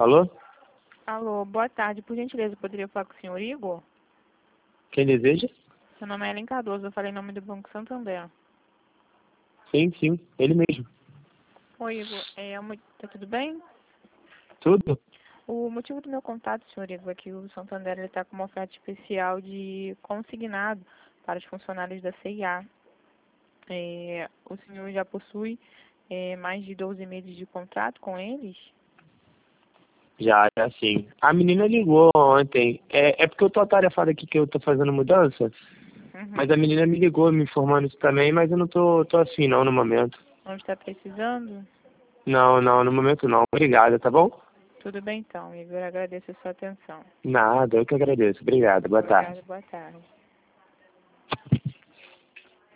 Alô? Alô, boa tarde. Por gentileza, eu poderia falar com o senhor Igor? Quem deseja? Meu nome é Ellen Cardoso, eu falei em nome do Banco Santander. Sim, ele mesmo. Oi, Igor. Tá tudo bem? Tudo? O motivo do meu contato, senhor Igor, é que o Santander está com uma oferta especial de consignado para os funcionários da CIA. O senhor já possui mais de 12 meses de contrato com eles? Já sim. A menina ligou ontem. É porque eu tô atarefado aqui que eu tô fazendo mudança, mas a Uhum. menina me ligou me informando isso também, mas eu não tô afim não no momento. Não está precisando? Não, no momento não. Obrigada, tá bom? Tudo bem então, Igor. Agradeço a sua atenção. Nada, eu que agradeço. Obrigado, boa tarde. Obrigada, boa tarde.